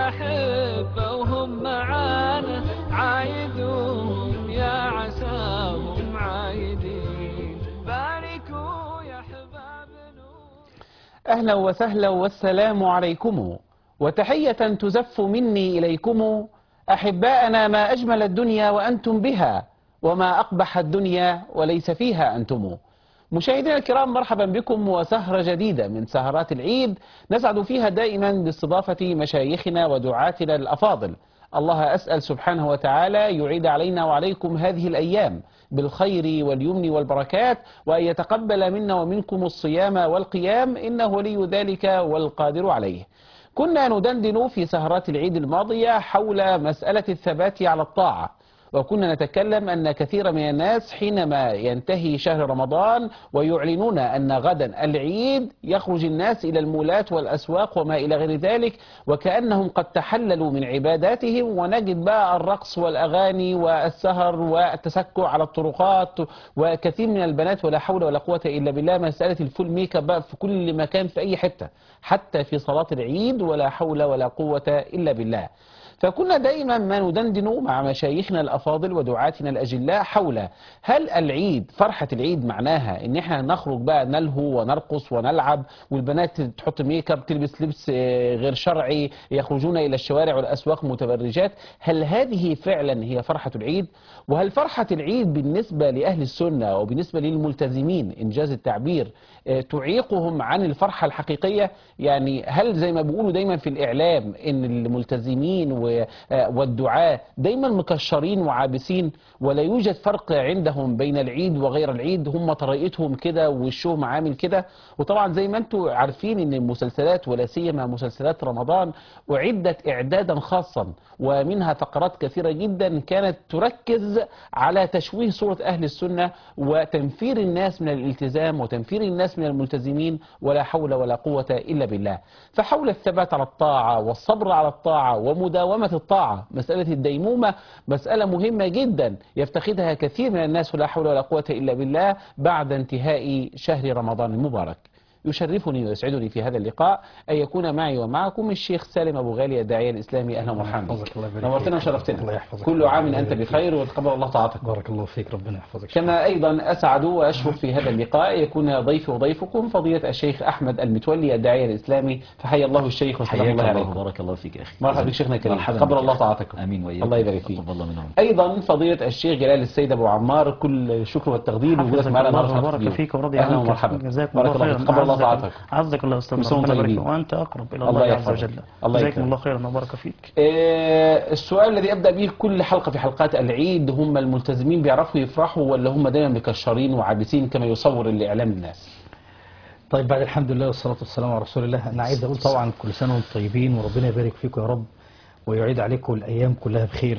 الأحبة وهم معانا عايدون يا عساهم عايدين باركوا يا حبابنا. أهلا وسهلا والسلام عليكم وتحية تزف مني إليكم أحباءنا. ما أجمل الدنيا وأنتم بها وما أقبح الدنيا وليس فيها أنتم. مشاهدينا الكرام، مرحبا بكم وسهرة جديدة من سهرات العيد نسعد فيها دائما باستضافة مشايخنا ودعاتنا الأفاضل. الله أسأل سبحانه وتعالى يعيد علينا وعليكم هذه الأيام بالخير واليمن والبركات، وأن يتقبل منا ومنكم الصيام والقيام، إنه ولي ذلك والقادر عليه. كنا ندندن في سهرات العيد الماضية حول مسألة الثبات على الطاعة، وكنا نتكلم أن كثير من الناس حينما ينتهي شهر رمضان ويعلنون أن غدا العيد يخرج الناس إلى المولات والأسواق وما إلى غير ذلك، وكأنهم قد تحللوا من عباداتهم، ونجد بقى الرقص والأغاني والسهر والتسكع على الطرقات، وكثير من البنات ولا حول ولا قوة إلا بالله مسألة الفول ميك اب بقى في كل مكان في أي حتة، حتى في صلاة العيد ولا حول ولا قوة إلا بالله. فكنا دائما ما ندندن مع مشايخنا الأفاضل ودعاتنا الأجلاء حول هل العيد فرحة العيد معناها ان احنا نخرج بقى نلهو ونرقص ونلعب، والبنات تحط ميك اب تلبس لبس غير شرعي، يخرجون إلى الشوارع والأسواق متبرجات؟ هل هذه فعلا هي فرحة العيد؟ وهل فرحة العيد بالنسبة لأهل السنة وبالنسبة للملتزمين إنجاز التعبير تعيقهم عن الفرحة الحقيقية؟ يعني هل زي ما بيقولوا دايما في الإعلام ان الملتزمين والدعاة دايما مكشرين وعابسين، ولا يوجد فرق عندهم بين العيد وغير العيد، هم طريقتهم كده ووشهم عامل كده؟ وطبعا زي ما انتم عارفين ان المسلسلات ولا سيما مسلسلات رمضان أعدت إعدادا خاصا، ومنها فقرات كثيرة جدا كانت تركز على تشويه صورة أهل السنة وتنفير الناس من الالتزام وتنفير الناس من الملتزمين، ولا حول ولا قوة إلا بالله. فحول الثبات على الطاعة والصبر على الطاعة ومداومة الطاعة، مسألة الديمومة مسألة مهمة جدا يفتقدها كثير من الناس ولا حول ولا قوة إلا بالله بعد انتهاء شهر رمضان المبارك. يشرفني ويسعدني في هذا اللقاء أن يكون معي ومعكم الشيخ سالم أبو غالي الداعية الإسلامي. أهلا ومرحبا بك، نورتنا وشرفتنا. كل عام أنت بخير وتقبل الله طاعتك. بارك الله فيك، ربنا يحفظك. كما أيضا أسعد وأشرف في هذا اللقاء يكون ضيفي وضيفكم فضيلة الشيخ أحمد المتولي الداعية الإسلامي. فحيا الله الشيخ وسلام الله عليكم. بارك الله فيك يا أخي. مرحبا بك شيخنا الكريم، تقبل الله طاعتكم. آمين وإياكم. الله يبارك فيك. تقبل الله منهم. أيضا فضيلة الشيخ جلال السيد أبو عمار، كل الشكر والتقدير وجودك معنا النهارده. بارك فيك ورضي أهلا عنك. ومرحبا. جزاكم بارك الله الله خيرا. فيك، تقبل الله طاعتك. عزك الله استاذ، ربنا يبارك فيك وانت اقرب الى الله الله عز يحفظك. وجل. الله جزاكم يكرمك. الله خيرا وبارك فيك. السؤال الذي أبدأ به كل حلقة في حلقات العيد، هم الملتزمين بيعرفوا يفرحوا ولا هم دايما مكشرين وعابسين كما يصور الإعلام الناس؟ طيب، بعد الحمد لله والصلاه والسلام على رسول الله، انا عايز اقول طبعا كل سنه وانتم طيبين وربنا يبارك فيكم يا رب ويعيد عليكم الايام كلها بخير.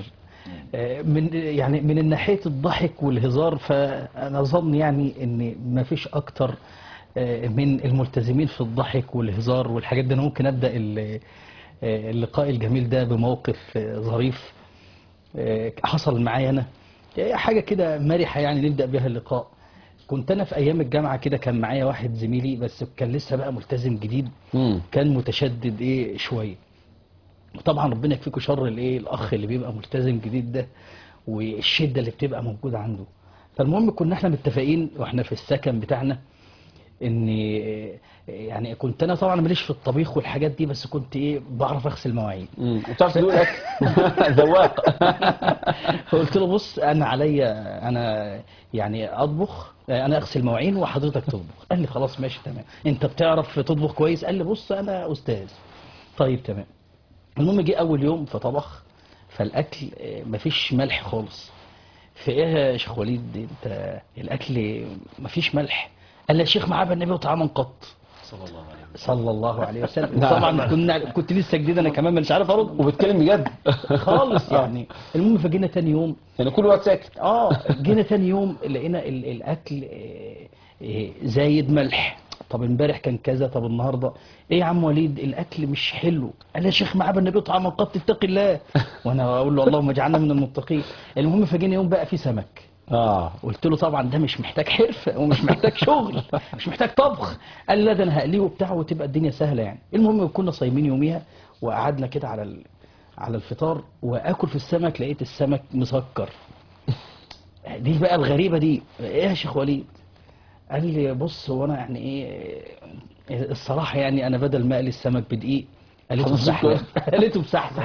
من ناحيه الضحك والهزار، فانا اظن يعني ان ما فيش اكتر من الملتزمين في الضحك والهزار والحاجات دي. انا ممكن ابدا اللقاء الجميل ده بموقف ظريف حصل معايا انا، حاجه كده مرحه يعني نبدا بها اللقاء. كنت انا في ايام الجامعه كده، كان معايا واحد زميلي بس كان لسه بقى ملتزم جديد، كان متشدد شويه. طبعا ربنا يكفيكوا شر الاخ اللي بيبقى ملتزم جديد ده والشده اللي بتبقى موجوده عنده. فالمهم كنا احنا متفقين واحنا في السكن بتاعنا ان يعني كنت انا طبعا ماليش في الطبيخ والحاجات دي، بس كنت بعرف اغسل مواعين. وبتعرف تقول ذواق. فقلت له بص، انا عليا انا يعني اطبخ، انا اغسل مواعين وحضرتك تطبخ. قال لي خلاص ماشي تمام، انت بتعرف تطبخ كويس؟ قال لي بص انا استاذ. طيب تمام. المهم جه اول يوم فطبخ، فالاكل مفيش ملح خالص. في ايه يا شيخ وليد انت الاكل مفيش ملح؟ قال لي يا شيخ معاه النبي وطعاما قط صلى الله عليه وسلم. طبعا كنت لسه جديد انا كمان مش عارف ارد وبتكلم بجد خالص يعني. المهم فجينا تاني يوم، يعني كل وقت ساكت. جينا تاني يوم لقينا الاكل زايد ملح. طب امبارح كان كذا، طب النهارده ايه يا عم وليد الاكل مش حلو؟ قال يا شيخ معاه النبي طعما قط اتقي الله. وانا اقول له اللهم اجعلنا من المتقين. المهم فجينا يوم بقى في سمك. قلت له طبعا ده مش محتاج حرفه ومش محتاج شغل، مش محتاج طبخ. قال لا ده انا هقليه وبتاع وتبقى الدنيا سهله يعني. المهم كنا صايمين يوميها وقعدنا كده على على الفطار واكل في السمك، لقيت السمك مسكر. دي بقى الغريبه دي، ايه يا شيخ وليد؟ قال لي بص، هو انا يعني ايه الصراحه، يعني انا بدل ما اقلي السمك بدقيق قليته بسحلب. قليته بسحلب.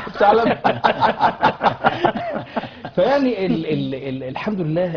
فيعني الحمد لله،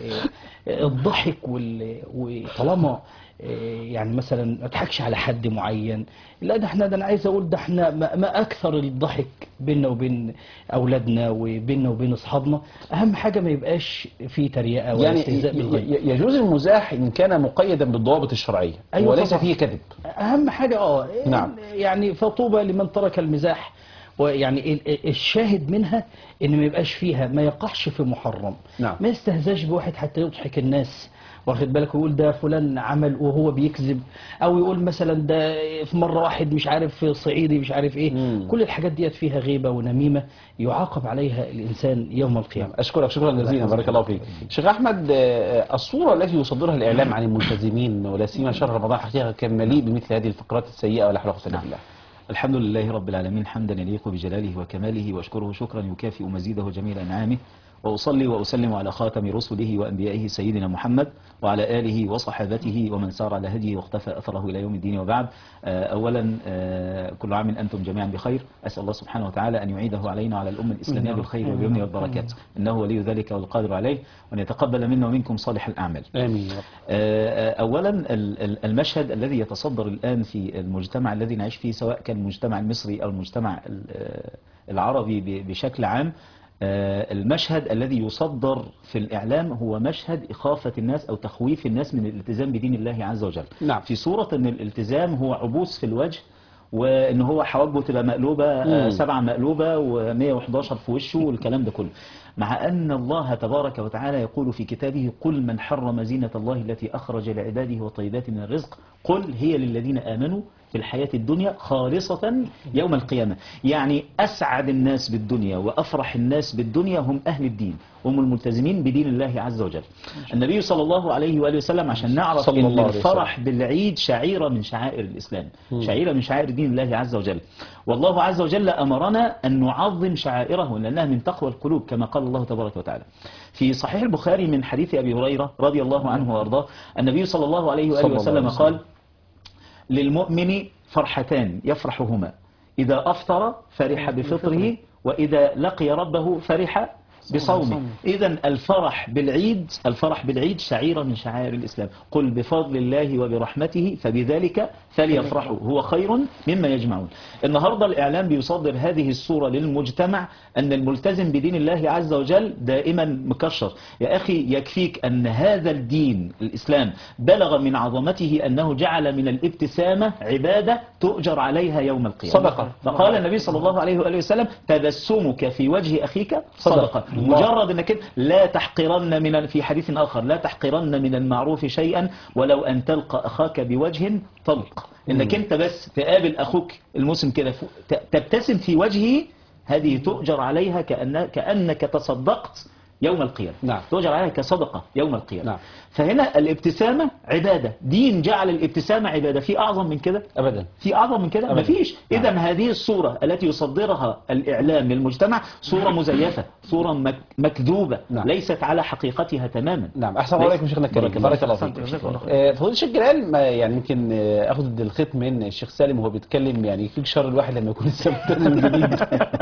الضحك وطالما يعني مثلا ما اضحكش على حد معين، لا ده احنا، ده انا عايز اقول ده احنا ما اكثر الضحك بيننا وبين اولادنا وبيننا وبين اصحابنا. اهم حاجه ما يبقاش في تريقه ولا يعني استهزاء بالغيب. يجوز المزاح ان كان مقيدا بالضوابط الشرعيه، أيوة وليس طبعا. فيه كذب. اهم حاجه نعم. يعني فطوبى لمن ترك المزاح. ويعني الشاهد منها ان ما يبقاش فيها، ما يقعش في محرم. نعم. ما يستهزاش بواحد حتى يضحك الناس، واخد بالك، ويقول ده فلان عمل وهو بيكذب، او يقول مثلا ده في مره واحد مش عارف صعيدي مش عارف ايه. كل الحاجات ديت فيها غيبه ونميمه يعاقب عليها الانسان يوم القيامه. أشكرك شكرا جزيلا، بارك الله فيك. شيخ أحمد، الصورة التي يصدرها الإعلام عن الملتزمين ولا سيما شهر رمضان حقيقة كان مليء بمثل هذه الفقرات السيئة، ولا حول ولا قوة إلا بالله. الحمد لله رب العالمين حمدا يليق بجلاله وكماله، واشكره شكرا يكافئ مزيده جميل أنعامه، وأصلي وأسلم على خاتم رسله وأنبيائه سيدنا محمد وعلى آله وصحابته ومن سار على هديه واختفى أثره إلى يوم الدين. وبعد، أولا كل عام أنتم جميعا بخير. أسأل الله سبحانه وتعالى أن يعيده علينا وعلى الأمة الإسلامية بالخير واليمن والبركات، إنه ولي ذلك والقادر عليه، وأن يتقبل منا ومنكم صالح الأعمال. آمين. أولا المشهد الذي يتصدر الآن في المجتمع الذي نعيش فيه، سواء كان المجتمع المصري أو المجتمع العربي بشكل عام، المشهد الذي يصدر في الإعلام هو مشهد إخافة الناس أو تخويف الناس من الالتزام بدين الله عز وجل. نعم. في صورة أن الالتزام هو عبوس في الوجه، وأن هو حواجبه تبقى مقلوبة 7 مقلوبة و111 في وشه والكلام ده كله، مع أن الله تبارك وتعالى يقول في كتابه: قل من حرم زينة الله التي أخرج لعباده والطيبات من الرزق، قل هي للذين آمنوا في الحياة الدنيا خالصة يوم القيامة. يعني أسعد الناس بالدنيا وأفرح الناس بالدنيا هم أهل الدين، هم الملتزمين بدين الله عز وجل. النبي صلى الله عليه وآله وسلم، عشان نعرف أن الفرح بالعيد شعيرة من شعائر الإسلام، شعيرة من شعائر دين الله عز وجل، والله عز وجل أمرنا أن نعظم شعائره لأنها من تقوى القلوب كما قال الله تبارك وتعالى. في صحيح البخاري من حديث أبي هريرة رضي الله عنه وأرضاه، النبي صلى الله عليه وآله وسلم قال: للمؤمن فرحتان يفرحهما، إذا أفطر فرح بفطره، وإذا لقي ربه فرح بصومه. إذا الفرح بالعيد شعيرة من شعائر الإسلام. قل بفضل الله وبرحمته فبذلك فليفرحوا هو خير مما يجمعون. النهاردة الإعلام بيصدر هذه الصورة للمجتمع أن الملتزم بدين الله عز وجل دائما مكشر. يا أخي يكفيك أن هذا الدين الإسلام بلغ من عظمته أنه جعل من الابتسامة عبادة تؤجر عليها يوم القيامة، صدقة. فقال النبي صلى الله عليه وآله وسلم: تبسمك في وجه أخيك صدقة. مجرد أنك لا تحقرن من، في حديث آخر: لا تحقرن من المعروف شيئا ولو أن تلقى أخاك بوجه طلق. انك انت بس تقابل اخوك المسلم كده تبتسم في وجهه، هذه تؤجر عليها كأنك تصدقت يوم القيامة. نعم. تؤجر عليها كصدقة يوم القيامة. نعم. فهنا الابتسامة عبادة، دين جعل الابتسامة عبادة. في أعظم من كده؟ أبدا. في أعظم من كده؟ أبدا. مفيش. نعم. إذا هذه الصورة التي يصدرها الإعلام للمجتمع صورة مزيفة، صورة مكذوبة. نعم. ليست على حقيقتها تماما. نعم. أحسن الله عليكم شيخنا الكريم، بارك الله فيك. فضيلة الشيخ جلال، يعني يمكن أخذ الخيط من الشيخ سالم وهو بيتكلم، يعني يكفيك شر الواحد لما يكون لسه ملتزم جديد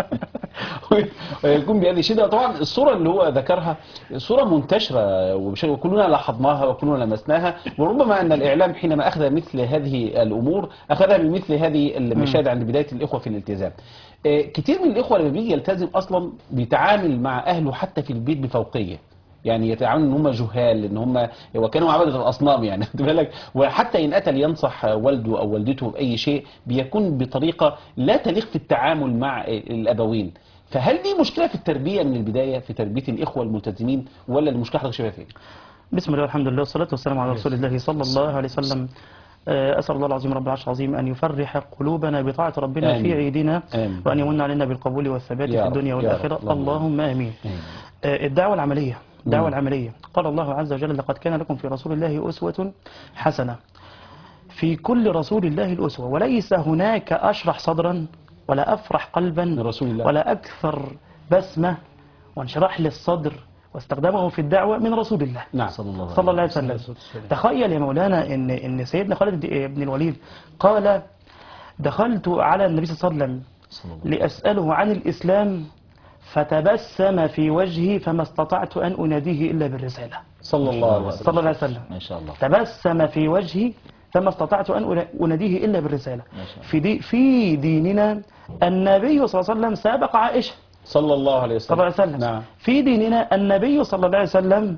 ويكون بهذه شدة. طبعا الصورة اللي هو ذكرها صورة منتشرة وكلنا لاحظناها وكلنا لمسناها، وربما أن الإعلام حينما أخذ مثل هذه الأمور أخذها من مثل هذه المشاهد عند بداية الإخوة في الالتزام. كتير من الإخوة لما بيجي يلتزم أصلا بيتعامل مع أهله حتى في البيت بفوقية، يعني يتعاملوا ان هم جهال، ان هم وكانوا عبادة الاصنام، يعني خد بالك. وحتى ان اتى لينصح والده او والدته باي شيء بيكون بطريقه لا تليق في التعامل مع الابوين. فهل دي مشكله في التربيه من البدايه، في تربيه الاخوه الملتزمين، ولا المشكله حضرتك شايفها فين؟ بسم الله والحمد لله والصلاة والسلام على رسول الله صلى الله عليه وسلم. أسأل الله العظيم رب العرش العظيم أن يفرح قلوبنا بطاعة ربنا آمين. في عيدنا، آمين. وأن يمن علينا بالقبول والثبات في الدنيا والآخرة. اللهم آمين. الدعوة العملية، الدعوة العملية، قال الله عز وجل: لقد كان لكم في رسول الله أسوة حسنة. في كل رسول الله الأسوة، وليس هناك أشرح صدرا ولا أفرح قلبا من رسول الله. ولا أكثر بسمة وانشراح للصدر واستخدامه في الدعوة من رسول الله نعم. صلى الله عليه صلى الله عليه وسلم. تخيل يا مولانا إن سيدنا خالد بن الوليد قال دخلت على النبي صلى الله عليه وسلم لأسأله عن الإسلام فتبسم في وجهي فما استطعت أن أناديه إلا بالرسالة. صلى الله عليه وسلم. صلى الله عليه وسلم. ما شاء الله. تبسم في وجهي فما استطعت أن أناديه إلا بالرسالة. ما شاء الله. في ديننا النبي صلى الله عليه وسلم سابق عائشة صلى الله عليه صلى الله وسلم. عليه وسلم. نعم. في ديننا النبي صلى الله عليه وسلم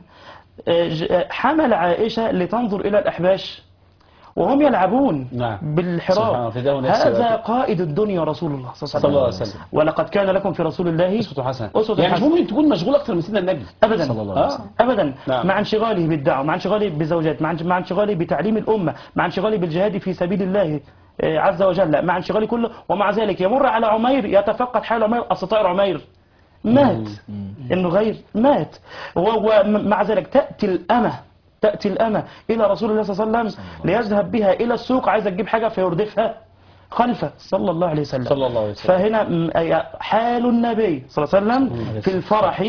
حمل عائشة لتنظر إلى الأحباش وهم يلعبون نعم. بالحراب. سبحان الله، فداه نفسه هذا وأكل. قائد الدنيا رسول الله صلى الله عليه وسلم. ولقد كان لكم في رسول الله أسوة حسنة. أسوة يعني مش حسنة. ممكن تكون مشغول أكثر من سيدنا النبي أبدا صلى الله عليه وسلم. أبدا نعم. مع انشغاله بالدعوة، مع انشغاله بزوجات، مع انشغاله بتعليم الأمة، مع انشغاله بالجهاد في سبيل الله عز وجل، مع انشغاله كله، ومع ذلك يمر على عمير يتفقد حال عمير، أصل طائر عمير مات، انه غير مات، ومع ذلك تأتي الأمة إلى رسول الله صلى الله عليه وسلم ليذهب بها إلى السوق، عايزة تجيب حاجة فيردفها خلفه صلى الله عليه وسلم. صلى الله عليه وسلم. فهنا حال النبي صلى الله عليه وسلم في الفرح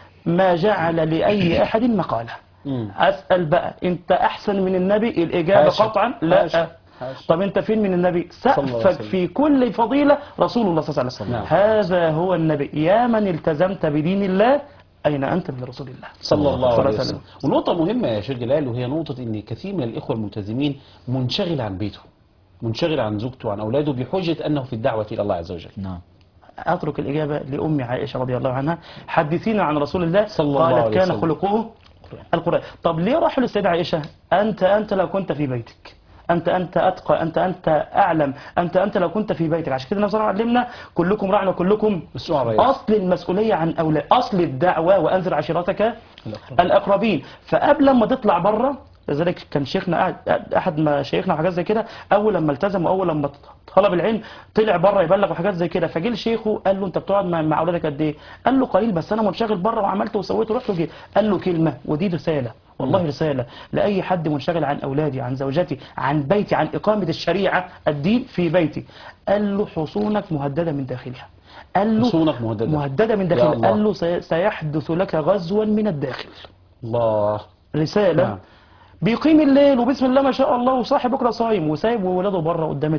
ما جعل لأي أحد مقالة. أسأل بقى أنت أحسن من النبي؟ الإجابة حاشا. قطعا لا. حاشا. طب أنت فين من النبي؟ صلى الله عليه سقفك وسلم. في كل فضيلة رسول الله صلى الله عليه وسلم. نعم. هذا هو النبي. يا من التزمت بدين الله أين أنت من رسول الله صلى الله عليه وسلم. وسلم. ونقطة مهمة يا شيخ جلال، وهي نقطة إن كثير من الإخوة الملتزمين منشغل عن بيته، منشغل عن زوجته وعن أولاده بحجة أنه في الدعوة إلى الله عز وجل. نعم. أترك الإجابة لأم عائشة رضي الله عنها. حدثينا عن رسول الله. صلى الله قالت عليه كان وسلم. خلقه القرآن. طب ليه راحوا للسيدة عائشة؟ أنت لو كنت في بيتك، أنت أتقى، أنت أعلم، أنت لو كنت في بيتك. عشان كده النبي صلى الله عليه وسلم علمنا كلكم راع وكلكم مسؤول عن رعية. أصل المسؤولية عن أولاد، أصل الدعوة وأنذر عشيرتك الأقربين. فقبل ما تطلع بره، لذلك كان شيخنا أحد ما شيخنا وحاجات زي كده، أول لما التزم وأول لما طلب العلم طلع بره يبلغ وحاجات زي كده، فجه شيخه قال له أنت بتقعد مع أولادك قد إيه؟ قال له قليل، بس أنا منشغل بره وعملت وسويت ورحت وجيت. قال له كلمة ودي رسالة، والله رسالة لأي حد منشغل عن أولادي، عن زوجتي، عن بيتي، عن إقامة الشريعة الدين في بيتي. قال له حصونك مهددة من داخلها. قال له حصونك مهددة من يا داخلها. الله. قال له سيحدث لك غزوا من الداخل. الله. رسالة. نعم. بيقيم الليل وبسم الله ما شاء الله وصاحي بكره صايم وسايب وولاده بره قدام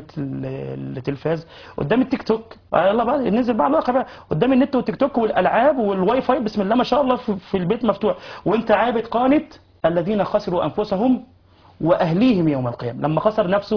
التلفاز، قدام التيك توك، يلا بقى ننزل بقى على الواقع بقى، قدام النت والتيك توك والالعاب والواي فاي، بسم الله ما شاء الله في البيت مفتوح، وانت عابد قانت الذين خسروا انفسهم واهليهم يوم القيامه. لما خسر نفسه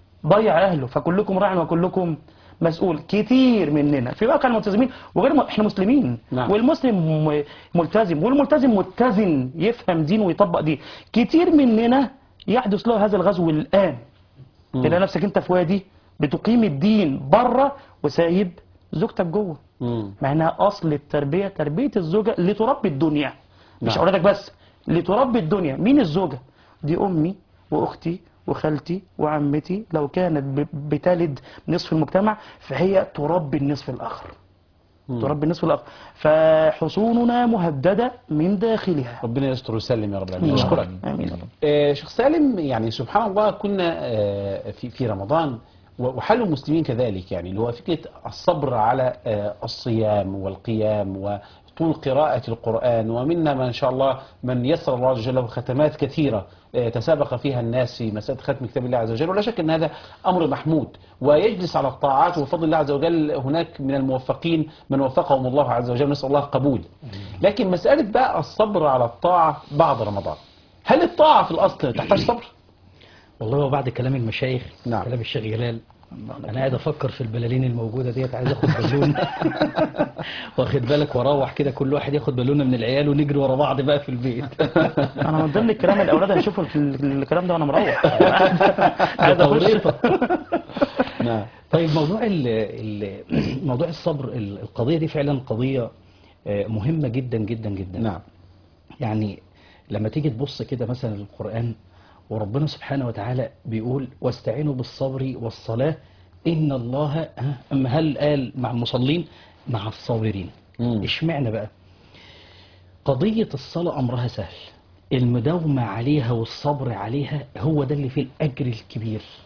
ضيع اهله. فكلكم راع وكلكم مسؤول. كتير مننا في واقع الملتزمين وغير احنا مسلمين. نعم. والمسلم ملتزم والملتزم متزن يفهم دين ويطبق دين. كتير مننا يحدث له هذا الغزو الآن. تلاقي نفسك انت في وادي بتقيم الدين بره وسايب زوجتك جوه. مع انها اصل التربيه، تربيه الزوجه لتربي الدنيا، مش نعم. اولادك بس، لتربي الدنيا. مين الزوجه دي؟ امي واختي وخالتي وعمتي. لو كانت بتلد نصف المجتمع فهي تربي النصف الآخر. تربي النصف الآخر. فحصوننا مهددة من داخلها. ربنا يستر ويسلم يا رب العالمين. آمين. أشكرك. آمين. شيخ سالم، يعني سبحان الله كنا في رمضان، وحال المسلمين كذلك، يعني اللي هو فكرة الصبر على الصيام والقيام وطول قراءة القرآن، ومنا ما شاء الله من يسر الله عز وجل له ختمات كثيرة تسابق فيها الناس في مسألة ختم كتاب الله عز وجل، ولا شك أن هذا أمر محمود، ويجلس على الطاعات وفضل الله عز وجل هناك من الموفقين من وفقهم الله عز وجل، نسأل الله القبول. لكن مسألة بقى الصبر على الطاعة بعد رمضان، هل الطاعة في الأصل تحتاج صبر؟ والله وبعد كلام المشايخ، نعم. كلام الشيخ جلال، انا قاعد افكر في البلالين الموجوده ديت، عايز اخد بالون واخد بالك، واروح كده كل واحد ياخد بالونه من العيال ونجري ورا بعض بقى في البيت. انا من ضمن الكلام الاولاد هيشوفوا الكلام ده وانا مروح. عايز توريطة. نعم. طيب موضوع الصبر، القضيه دي فعلا قضيه مهمه جدا جدا جدا. نعم. يعني لما تيجي تبص كده مثلا القرآن، وربنا سبحانه وتعالى بيقول واستعينوا بالصبر والصلاة إن الله، أما هل قال مع المصلين؟ مع الصابرين. اشمعنى بقى؟ قضية الصلاة أمرها سهل، المداومة عليها والصبر عليها هو ده اللي فيه الأجر الكبير.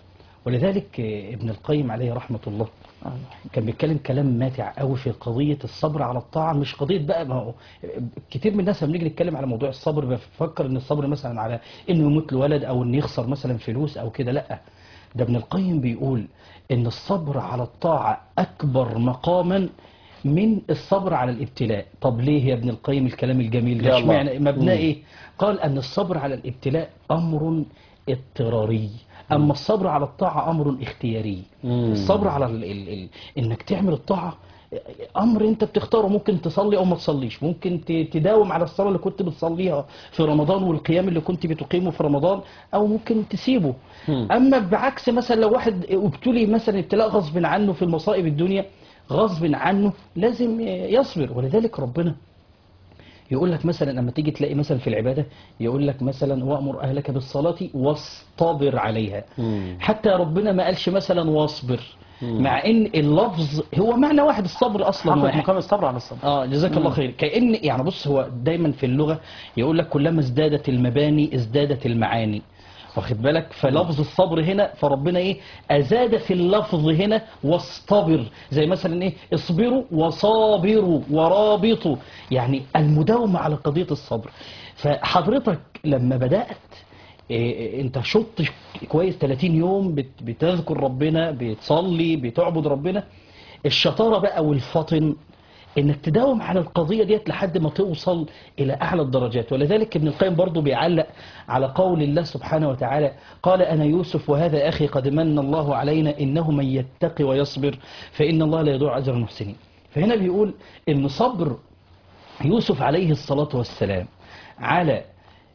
ولذلك ابن القيم عليه رحمة الله كان بيتكلم كلام ماتع قوي في قضية الصبر على الطاعة. مش قضية بقى، ما هو كتير من الناس لما نيجي نتكلم على موضوع الصبر بفكر ان الصبر مثلا على انه يموت له ولد او انه يخسر مثلا فلوس او كده. لا، ده ابن القيم بيقول ان الصبر على الطاعة اكبر مقاما من الصبر على الابتلاء. طب ليه يا ابن القيم الكلام الجميل يا ده؟ الله. اشمعنى مبناه ايه؟ قال ان الصبر على الابتلاء امر اضطراري، اما الصبر على الطاعة امر اختياري. الصبر على انك تعمل الطاعة امر انت بتختاره، ممكن تصلي او ما تصليش، ممكن تداوم على الصلاة اللي كنت بتصليها في رمضان والقيام اللي كنت بتقيمه في رمضان، او ممكن تسيبه. اما بعكس مثلا لو واحد ابتلي مثلا ابتلاء غصب عنه في المصائب الدنيا، غصب عنه لازم يصبر. ولذلك ربنا يقول لك مثلا لما تيجي تلاقي مثلا في العبادة يقول لك مثلا وأمر أهلك بالصلاة واصطبر عليها. حتى ربنا ما قالش مثلا واصبر، مع ان اللفظ هو معنى واحد، الصبر اصلا حقق واحد. مقام الصبر على الصبر. جزاك الله خير. كأن يعني بص، هو دايما في اللغة يقول لك كلما ازدادت المباني ازدادت المعاني، واخد بالك؟ فلفظ الصبر هنا فربنا ايه ازاد في اللفظ هنا واصطبر، زي مثلا ايه اصبروا وصابروا ورابطوا، يعني المداومة على قضية الصبر. فحضرتك لما بدأت انت شط كويس 30 يوم بتذكر ربنا، بتصلي، بتعبد ربنا، الشطارة بقى والفطن انك تداوم على القضية ديت لحد ما توصل الى اعلى الدرجات. ولذلك ابن القيم برضو بيعلق على قول الله سبحانه وتعالى قال انا يوسف وهذا اخي قد من الله علينا انه من يتقي ويصبر فان الله لا يضيع اجر المحسنين. فهنا بيقول ان صبر يوسف عليه الصلاة والسلام على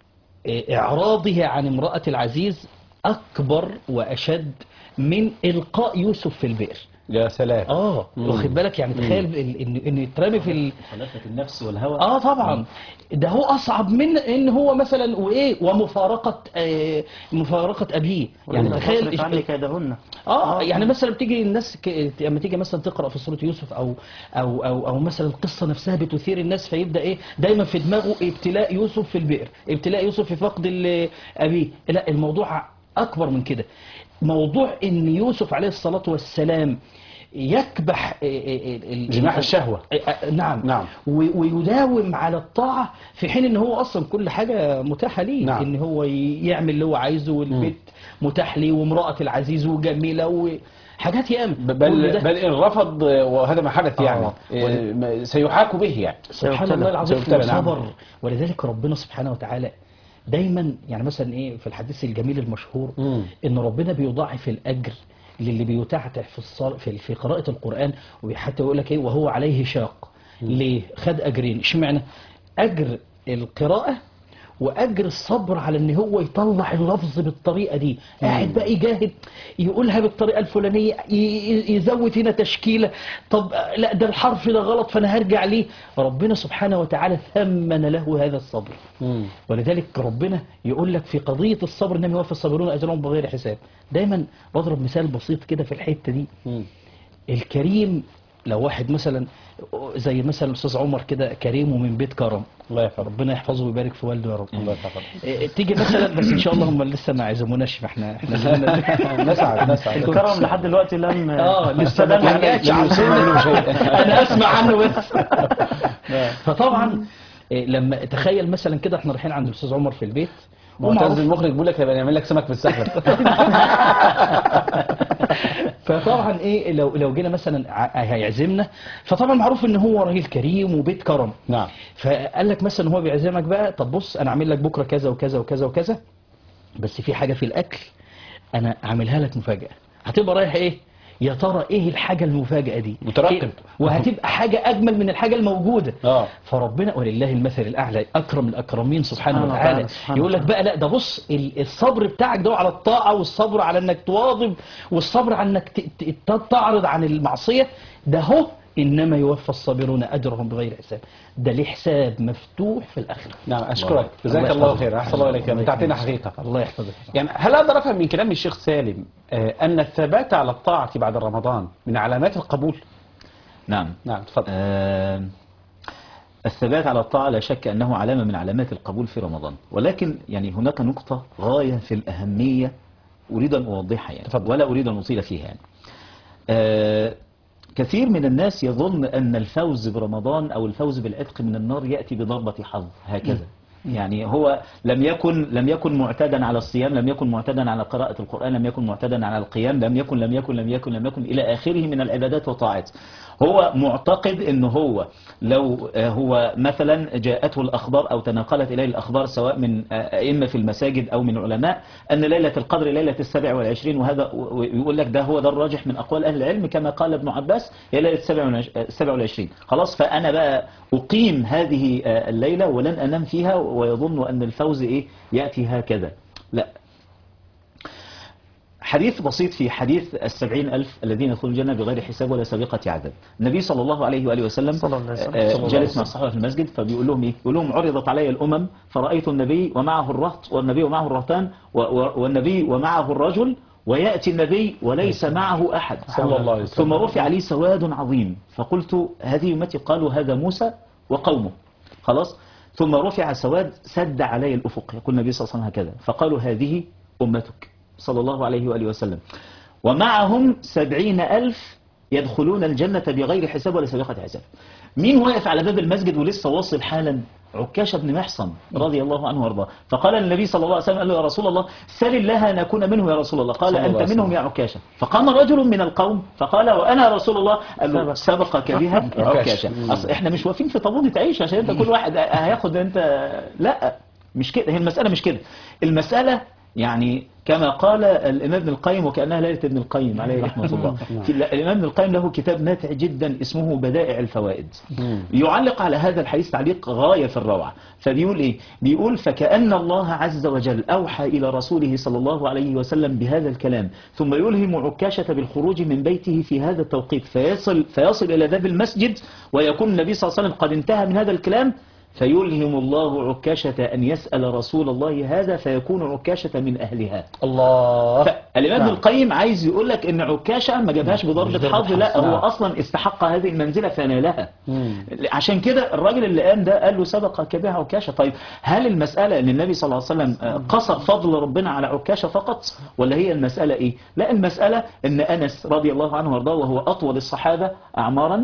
اعراضه عن امرأة العزيز اكبر واشد من القاء يوسف في البئر. يا سلام. واخد بالك؟ يعني تخيل انه يترمي في خلافة النفس والهوى. طبعا ده هو اصعب من ان هو مثلا وايه ومفارقة مفارقة ابيه. يعني تخيل عني كيدهن. يعني مثلا بتيجي الناس لما تيجي مثلا تقرا في سوره يوسف او مثلا القصه نفسها بتثير الناس، فيبدا ايه دايما في دماغه ابتلاء يوسف في البئر، ابتلاء يوسف في فقد ابيه. لا، الموضوع اكبر من كده. موضوع ان يوسف عليه الصلاه والسلام يكبح جناح الشهوة. نعم. ويداوم على الطاعة في حين ان هو اصلا كل حاجة متاحة ليه. نعم. ان هو يعمل اللي هو عايزه، والبيت متاح ليه، وامرأة العزيز وجميلة وحاجات ياما. بل إن رفض وهذا ما حدث يعني سيحاك به يعني. سبحان الله العظيم. نعم. وصبر. ولذلك ربنا سبحانه وتعالى دايما يعني مثلا ايه في الحديث الجميل المشهور ان ربنا بيضاعف الاجر للي بيتعتع في قراءة القرآن، وحتى يقول لك ايه وهو عليه شاق. ليه خد اجرين؟ اشمعنى؟ اجر القراءة واجر الصبر على ان هو يطلع اللفظ بالطريقة دي. قاعد بقى يجاهد يقولها بالطريقة الفلانية، يزود هنا تشكيلة، طب لا ده الحرف ده غلط فانا هرجع ليه. ربنا سبحانه وتعالى ثمن له هذا الصبر. ولذلك ربنا يقول لك في قضية الصبر انما يوفى الصابرون اجرهم بغير حساب. دايما بضرب مثال بسيط كده في الحتة دي. الكريم لو واحد مثلا زي مثلا الاستاذ عمر كده كريم ومن بيت كرم، الله يحفظه، ربنا يحفظه ويبارك في والده يا رب. الله يحفظه. تيجي مثلا بس ان شاء الله هم لسه ما عزموناش، فاحنا نسعد الكرم لحد دلوقتي لم لسه ما جاش انا اسمع عنه بس. فطبعا لما تخيل مثلا كده احنا رايحين عند الاستاذ عمر في البيت، معتز المخرج بيقول لك هيبقى نعمل لك سمك بالسحلب. فطبعا ايه لو جينا مثلا هيعزمنا، فطبعا معروف ان هو راجل كريم وبيت كرم. نعم. فقال لك مثلا هو بيعزمك بقى، طب بص انا اعمل لك بكره كذا وكذا وكذا وكذا، بس في حاجه في الاكل انا اعملها لك مفاجاه. هتبقى رايح ايه يا ترى ايه الحاجه المفاجاه دي؟ مترقب. إيه؟ وهتبقى حاجه اجمل من الحاجه الموجوده. فربنا ولله المثل الاعلى، اكرم الاكرمين سبحانه وتعالى، يقول لك بقى لا ده بص الصبر بتاعك ده على الطاعه، والصبر على انك تواظب، والصبر على انك تعرض عن المعصيه، ده هو انما يوفى الصابرون اجرهم بغير حساب. ده ليه حساب مفتوح في الاخره. نعم. اشكرك، جزاك الله خير، احسن الله اليك، متعتنا حقيقه. الله يحفظك. يعني هل اقدر افهم من كلام الشيخ سالم ان الثبات على الطاعه بعد رمضان من علامات القبول؟ نعم. نعم تفضل. الثبات على الطاعة لا شك أنه علامة من علامات القبول في رمضان، ولكن يعني هناك نقطة غاية في الأهمية أريد أن أوضحها يعني تفضل. ولا أريد أن أطيل فيها يعني. كثير من الناس يظن أن الفوز برمضان أو الفوز بالعتق من النار يأتي بضربة حظ هكذا. يعني هو لم يكن معتادا على الصيام، لم يكن معتادا على قراءة القرآن، لم يكن معتادا على القيام، لم يكن إلى آخره من العبادات والطاعات. هو معتقد ان هو لو هو مثلا جاءته الأخبار أو تناقلت إليه الأخبار سواء من أئمة في المساجد أو من علماء أن ليلة القدر ليلة 27، وهذا يقول لك ده هو ده الراجح من أقوال أهل العلم كما قال ابن عباس هي ليلة 27. خلاص فأنا بقى أقيم هذه الليلة ولن أنام فيها، ويظن أن الفوز يأتي هكذا. لا، حديث بسيط في حديث 70,000 الذين يدخلون الجنة بغير حساب ولا سابقة عذاب. النبي صلى الله عليه وآله وسلم جالس مع الصحابة في المسجد فبيقول لهم يقول لهم عرضت علي الأمم فرأيت النبي ومعه الرهط والنبي ومعه الرهطان والنبي ومعه الرجل ويأتي النبي وليس معه أحد صلى الله عليه وسلم. ثم رفع لي سواد عظيم فقلت هذه أمتي، قالوا هذا موسى وقومه. خلاص، ثم رفع سواد سد علي الأفق، يقول النبي صلى الله عليه وسلم هكذا، فقالوا هذه أمتك صلى الله عليه وآله وسلم، ومعهم 70,000 يدخلون الجنة بغير حساب ولا سابقة عذاب. مين واقف على باب المسجد ولسه واصل حالا؟ عكاشة بن محصن رضي الله عنه وارضاه. فقال النبي صلى الله عليه وسلم قال له يا رسول الله سل الله أن أكون منه يا رسول الله. قال أنت منهم يا عكاشة. فقام رجل من القوم فقال وأنا رسول الله. قال له سبقك بها عكاشة. أصل احنا مش واقفين في طابونة عيش عشان انت كل واحد هياخد انت، لا مش كده، هي المسألة مش كده. المسألة يعني كما قال الإمام ابن القيم، وكأنها ليلة ابن القيم عليه رحمة الله. الإمام ابن القيم له كتاب ماتع جدا اسمه بدائع الفوائد، يعلق على هذا الحديث تعليق غاية في الروعة. فبيقول إيه؟ بيقول فكأن الله عز وجل أوحى إلى رسوله صلى الله عليه وسلم بهذا الكلام، ثم يلهم عكاشة بالخروج من بيته في هذا التوقيت فيصل إلى باب المسجد، ويكون النبي صلى الله عليه وسلم قد انتهى من هذا الكلام، فيلهم الله عكاشة أن يسأل رسول الله هذا فيكون عكاشة من أهلها. الله. الإمام ابن القيم عايز يقول لك إن عكاشة ما جابهاش بضربة حظ، لا هو أصلا استحق هذه المنزلة فنالها. عشان كده الراجل اللي قام ده قال له سبقك بها عكاشة. طيب هل المسألة إن النبي صلى الله عليه وسلم قصر فضل ربنا على عكاشة فقط، ولا هي المسألة إيه؟ لا، المسألة إن أنس رضي الله عنه وارضاه وهو أطول الصحابة أعمارا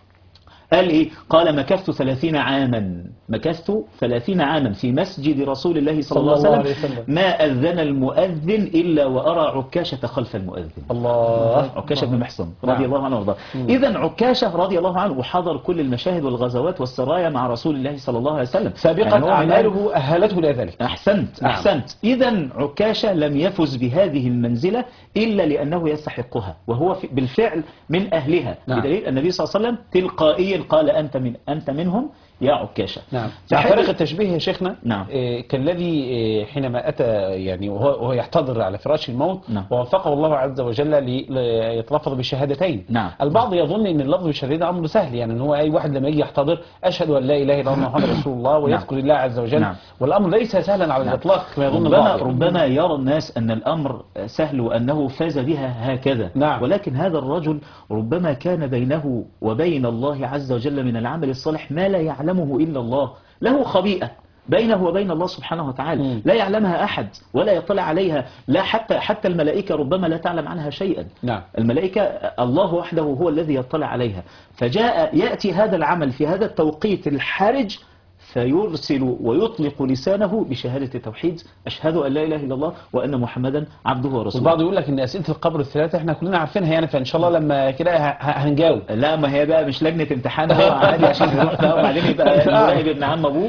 قال إيه؟ قال مكثت 30 عاما، مكثت 30 عاما في مسجد رسول الله صلى الله عليه وسلم ما أذن المؤذن إلا وأرى عكاشة خلف المؤذن. الله. عكاشة بن محصن رضي الله عنه وارضاه. إذا عكاشة رضي الله عنه وحضر كل المشاهد والغزوات والسرايا مع رسول الله صلى الله عليه وسلم، سابقا يعني أعماله أهلته لذلك. أحسنت. نعم. أحسنت. إذا عكاشة لم يفز بهذه المنزلة إلا لأنه يستحقها، وهو بالفعل من أهلها. نعم. بدليل النبي صلى الله عليه وسلم تلقائيا قال أنت منهم يا عكاشة. نعم. فارق التشبيه يا شيخنا. نعم. كالذي حينما أتى يعني وهو يحتضر على فراش الموت. نعم. ووفقه الله عز وجل ليتلفظ بالشهادتين. نعم. البعض يظن ان اللفظ بالشهادتين امر سهل، يعني ان هو اي واحد لما يجي يحتضر اشهد ان لا اله الا الله محمد رسول الله ويذكر الله عز وجل. نعم. والامر ليس سهلا على الاطلاق كما يظن البعض. ربما يرى الناس ان الامر سهل وانه فاز بها هكذا. نعم. ولكن هذا الرجل ربما كان بينه وبين الله عز وجل من العمل الصالح ما لا يعلمه الا الله، له خبيئة بينه وبين الله سبحانه وتعالى لا يعلمها أحد ولا يطلع عليها، لا حتى الملائكة ربما لا تعلم عنها شيئا. نعم. الملائكة الله وحده هو الذي يطلع عليها. يأتي هذا العمل في هذا التوقيت الحرج فيرسل ويطلق لسانه بشهادة التوحيد، أشهد أن لا إله إلا الله وأن محمدا عبده ورسوله. البعض يقول لك إن أسئلة القبر الثلاثة إحنا كلنا عارفينها يعني، فإن شاء الله لما كده هنجاوب. لا، ما هي بقى مش لجنة امتحان، هو عادي عشان يروح ده وبعدين يبقى المراقب ابن عم أبوه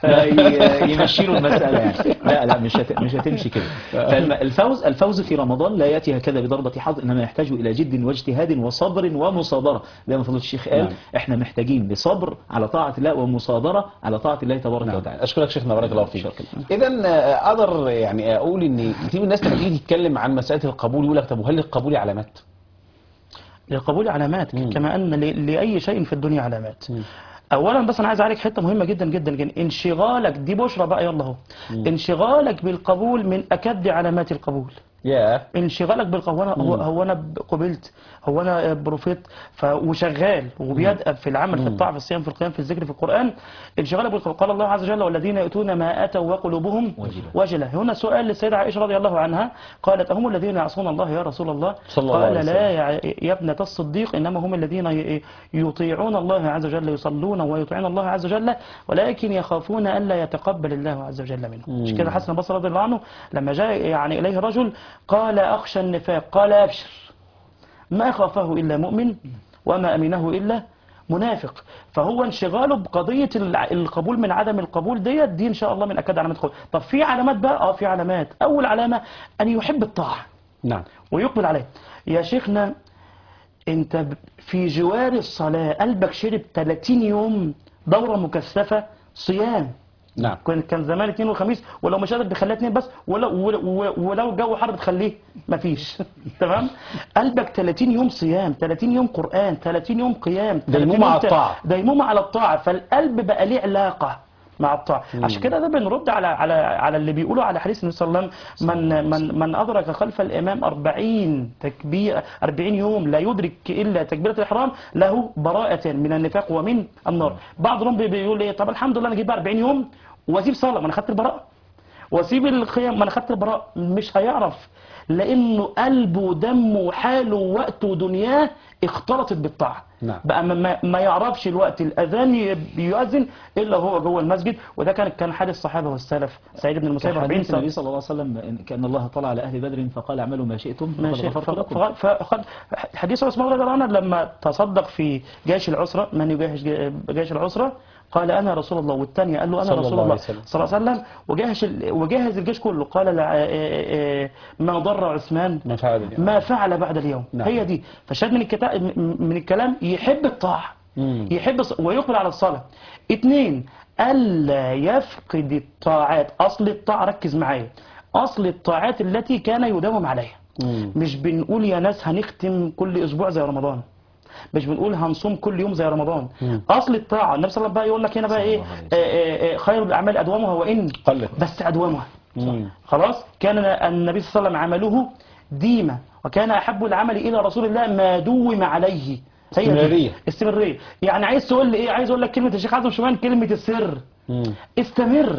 يمشي له المسألة يعني. لا مش هتمشي كده. فالفوز في رمضان لا يأتي هكذا بضربة حظ، إنما يحتاج إلى جد واجتهاد وصبر ومصابرة. زي ما فضل الشيخ قال إحنا محتاجين لصبر على طاعة الله ومصابرة على طاعة الله تبارك وتعالى. أشكرك شيخنا بارك الله فيك. إذا أقدر يعني أقول إن كتير من الناس لما تيجي تتكلم عن مسألة القبول يقول لك طب وهل للقبول علامات؟ للقبول علامات كما أن لأي شيء في الدنيا علامات. أولا بس أنا عايز أعرف حتة مهمة جدا جدا جدا، انشغالك دي بشرى بقى يلا اهو، انشغالك بالقبول من أكد علامات القبول. يا انشغالك بالقول، هو انا قبلت، هو انا بروفيت وشغال وبيدأب في العمل في الطاعه في الصيام في القيام في الذكر في القران. انشغالك بالقول، قال الله عز وجل والذين يؤتون ما اتوا وقلوبهم وجله. هنا سؤال للسيده عائشه رضي الله عنها، قالت هم الذين يعصون الله يا رسول الله؟ صلى الله عليه قال لا يا ابنه الصديق، انما هم الذين يطيعون الله عز وجل، يصلون ويطيعون الله عز وجل، ولكن يخافون الا يتقبل الله عز وجل منهم. مش كده حسن البصري رضي الله عنه لما جاء يعني اليه رجل قال اخشى النفاق، قال ابشر ما خافه إلا مؤمن وما أمنه إلا منافق. فهو انشغاله بقضية القبول من عدم القبول دي إن شاء الله من أكد علامات الخوف. طب في علامات بقى؟ في علامات. أول علامة أن يحب الطاعة نعم ويقبل عليه. يا شيخنا أنت في جوار الصلاة قلبك شرب 30 يوم دورة مكثفة صيام. نعم كان زمان اثنين وخميس، ولو مش قادر بتخليها اثنين بس، ولو الجو حر بتخليه مفيش. تمام. قلبك 30 يوم صيام، 30 يوم قرآن، 30 يوم قيام، 30 ديمومة يوم على الطاعة. ديمومة على الطاعة. فالقلب بقى ليه علاقة مع الطاعة. عشان كده ده بنرد على اللي بيقولوا على حديث النبي صلى الله عليه وسلم من أدرك خلف الإمام 40 تكبير 40 يوم لا يدرك إلا تكبيرة الإحرام له براءة من النفاق ومن النار. بعضهم بيقول إيه؟ طب الحمد لله أنا أجيب 40 يوم وأسيب صلاة ما أنا خدت البراءة، وأسيب القيام ما أنا خدت البراءة. مش هيعرف، لأنه قلبه ودمه وحاله ووقته ودنياه اختلطت بالطاعة. نعم. بقى ما يعرفش الوقت الأذان يؤذن إلا هو جوه المسجد. وده كان حال الصحابة والسلف. سعيد بن المسيب 40 حديث النبي سنة صلى الله عليه وسلم كأن الله طلع على أهل بدر فقال اعملوا ما شئتم ماشي. فقد غفرت لكم. حديث عثمان رضي الله عنه لما تصدق في جيش العسرة، من يجهز جيش العسرة؟ قال أنا رسول الله. والثانية قال له أنا صلى رسول الله الله عليه وسلم. صلى الله عليه وسلم. وجهز الجيش كله. قال ما ضر عثمان ما فعل اليوم. ما فعل بعد اليوم. نعم. هي دي. فشاهد من الكلام يحب الطاعة، يحب ويقبل على الصلاة. 2 ألا يفقد الطاعات. أصل الطاعة ركز معايا، أصل الطاعات التي كان يداوم عليها. مش بنقول يا ناس هنختم كل أسبوع زي رمضان، مش بنقول هنصوم كل يوم زي رمضان. اصل الطاعه النبي صلى الله عليه وسلم بقى يقول لك هنا بقى ايه خير الاعمال ادومها وان قلت. بس ادومها. خلاص. كان النبي صلى الله عليه وسلم عمله ديما، وكان احب العمل الى رسول الله ما دوم عليه. استمرارية. استمرارية. يعني عايز تقول لي ايه؟ عايز اقول لك كلمه الشيخ عزم شومان، كلمه السر. استمر.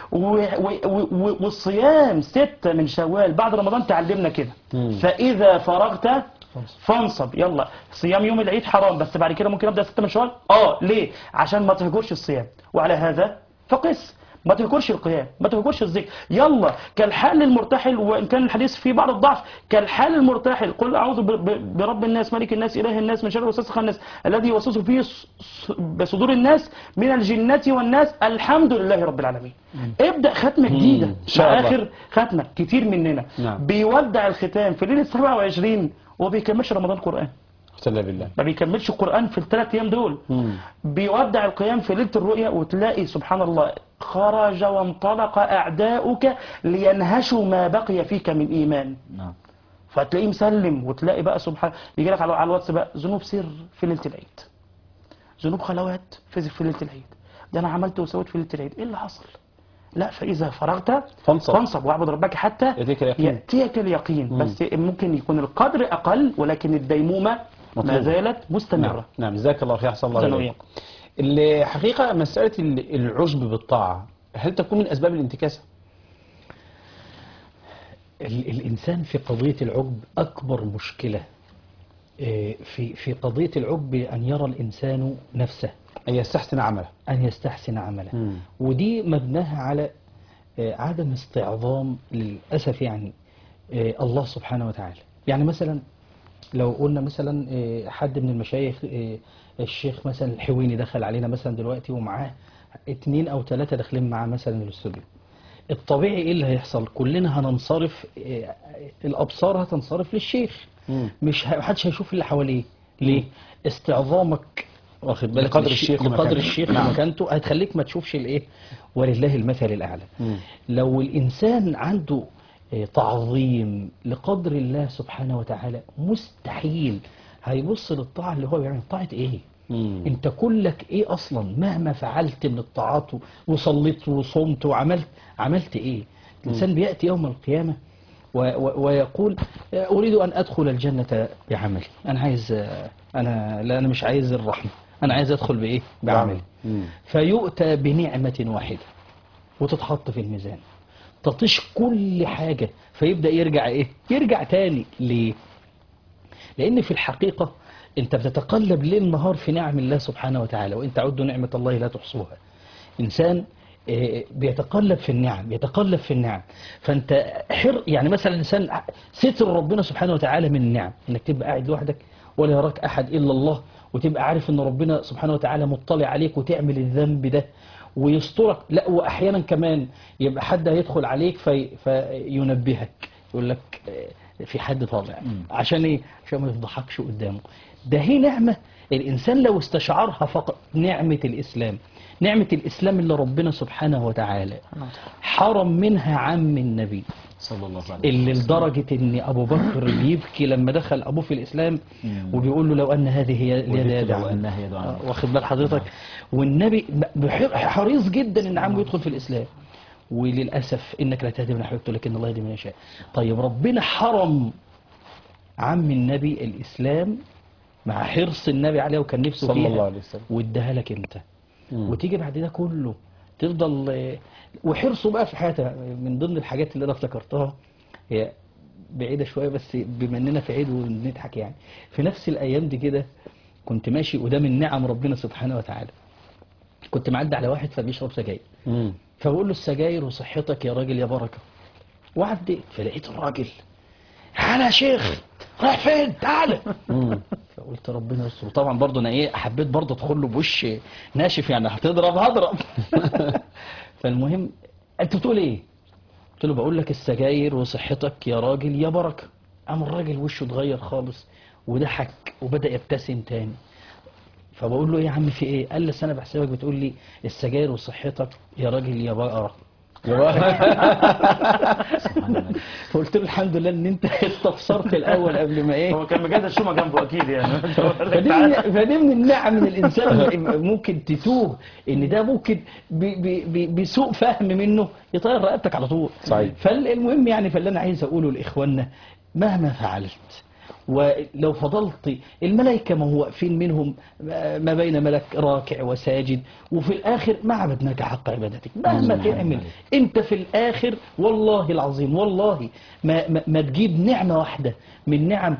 والصيام 6 من شوال بعد رمضان تعلمنا كده. فاذا فرغت فانصب. يلا صيام يوم العيد حرام، بس بعد كده ممكن ابدا 6 من شوال. ليه؟ عشان ما تهجرش الصيام، وعلى هذا فقس. ما تهجرش القيام، ما تهجرش الذكر. يلا كالحال المرتحل، وان كان الحديث فيه بعض الضعف، كالحال المرتحل قل اعوذ برب الناس ملك الناس اله الناس من شر الوسواس الخناس الذي يوسوس في بصدور الناس من الجنة والناس. الحمد لله رب العالمين. ابدا ختمه جديده مع اخر ختمه. كتير مننا بيودع الختام في ليله 27 وما بيكملش رمضان قرآن. اقسم بالله ما بيكملش القرآن في ال3 أيام دول. بيودع القيام في ليلة الرؤيا، وتلاقي سبحان الله خرج وانطلق أعداؤك لينهشوا ما بقي فيك من إيمان. نعم. فتلاقيه مسلم، وتلاقي بقى سبحان يجي لك على الواتس بقى ذنوب سر في ليلة العيد، ذنوب خلوات في ليلة العيد، ده أنا عملت وسويت في ليلة العيد. إيه اللي حصل؟ لا، فإذا فرغت فانصب واعبد ربك حتى يأتيك اليقين. بس ممكن يكون القدر أقل، ولكن الديمومة ما زالت مستمرة. نعم. جزاك الله خير. أحسن الله إليك. الحقيقة مسألة العجب بالطاعة هل تكون من أسباب الانتكاسة؟ الإنسان في قضية العجب أكبر مشكلة في قضية العجب أن يرى الإنسان نفسه، أن يستحسن عمله، أن يستحسن عمله. ودي مبناها على عدم استعظام للأسف يعني الله سبحانه وتعالى. يعني مثلا لو قلنا مثلا حد من المشايخ، الشيخ مثلا الحويني دخل علينا مثلا دلوقتي ومعاه 2 أو 3 داخلين معاه مثلا الاستوديو، الطبيعي ايه اللي هيحصل؟ كلنا هننصرف، الابصار هتنصرف للشيخ، مش محدش هيشوف اللي حواليه. ليه؟ استعظامك واخد بالك لقدر الشيخ ومكانته هتخليك ما تشوفش الايه. ولله المثل الاعلى. لو الانسان عنده تعظيم لقدر الله سبحانه وتعالى مستحيل هيبص للطاعه اللي هو بيعمل. طاعه ايه؟ انت كلك ايه اصلا؟ مهما فعلت من الطاعات وصليت وصمت وعملت ايه؟ الانسان بياتي يوم القيامه ويقول أريد أن أدخل الجنة بعملي. أنا عايز أنا مش عايز الرحمة، أنا عايز أدخل بإيه؟ بعملي. فيؤتى بنعمة واحدة وتتحط في الميزان، تطيش كل حاجة، فيبدأ يرجع إيه؟ يرجع تاني. ليه؟ لأن في الحقيقة أنت بتتقلب ليل نهار في نعم الله سبحانه وتعالى، وإن تعدوا نعمة الله لا تحصوها. إنسان بيتقلب في النعم، يتقلب في النعم. فأنت يعني مثلا إنسان ستر ربنا سبحانه وتعالى من النعم، إنك تبقى قاعد لوحدك ولا يراك أحد إلا الله، وتبقى عارف إن ربنا سبحانه وتعالى مطلع عليك وتعمل الذنب ده ويسترك. لا، وأحيانا كمان يبقى حد هيدخل عليك فينبهك، يقول لك في حد طالع. عشان إيه؟ عشان ما يفضحكش قدامه. ده هي نعمة الإنسان لو استشعرها فقط، نعمة الإسلام. نعمة الإسلام اللي ربنا سبحانه وتعالى حرم منها عم النبي صلى الله عليه وسلم، اللي لدرجة ان ابو بكر بيبكي لما دخل ابوه في الاسلام، وبيقول له لو ان هذه هي اليد لو أنها يد عمي. واخد بال حضرتك. والنبي حريص جدا ان عمه يدخل في الاسلام. وللاسف انك لا تهدي من احببت لكن الله يهدي من يشاء. طيب ربنا حرم عم النبي الاسلام مع حرص النبي عليه وكان نفسه صلى فيها، الله عليه وسلم. واداها لك انت. وتيجي بعد ده كله تفضل وحرصه بقى في حياتها. من ضمن الحاجات اللي انا افتكرتها هي بعيدة شوية، بس بما اننا في عيد ونضحك يعني، في نفس الايام دي كده كنت ماشي، وده من نعم ربنا سبحانه وتعالى. كنت معدي على واحد فبيشرب سجاير، فبقول له السجاير وصحتك يا راجل يا بركة. وعديت فلقيت الراجل، تعالى يا شيخ رايح فين؟ تعالى. فقلت ربنا يستر. طبعا برضه انا ايه، حبيت برضه ادخل له بوش ناشف، يعني هتضرب هضرب. فالمهم انت بتقول ايه؟ قلت له بقول لك السجاير وصحتك يا راجل يا بركه. قام الراجل وشه اتغير خالص وضحك وبدا يبتسم تاني. فبقول له ايه يا عم في ايه؟ قال لي انا بحسبك بتقول لي السجاير وصحتك يا راجل يا بقره. فقلت له الحمد لله ان انت استفسرت الاول قبل ما ايه. هو كان مجهز الشومه جنبه اكيد يعني. فدي من النعم من الانسان ممكن تتوه ان ده ممكن بسوء فهم منه يطير رقبتك على طول. صحيح. فالمهم يعني، فاللي انا عايز اقوله لاخواننا مهما فعلت ولو فضلت، الملائكة ما هو واقفين منهم ما بين ملك راكع وساجد، وفي الآخر ما عبدناك حق عبادتك. مهما تعمل انت في الآخر والله العظيم والله ما تجيب نعمة واحدة من نعم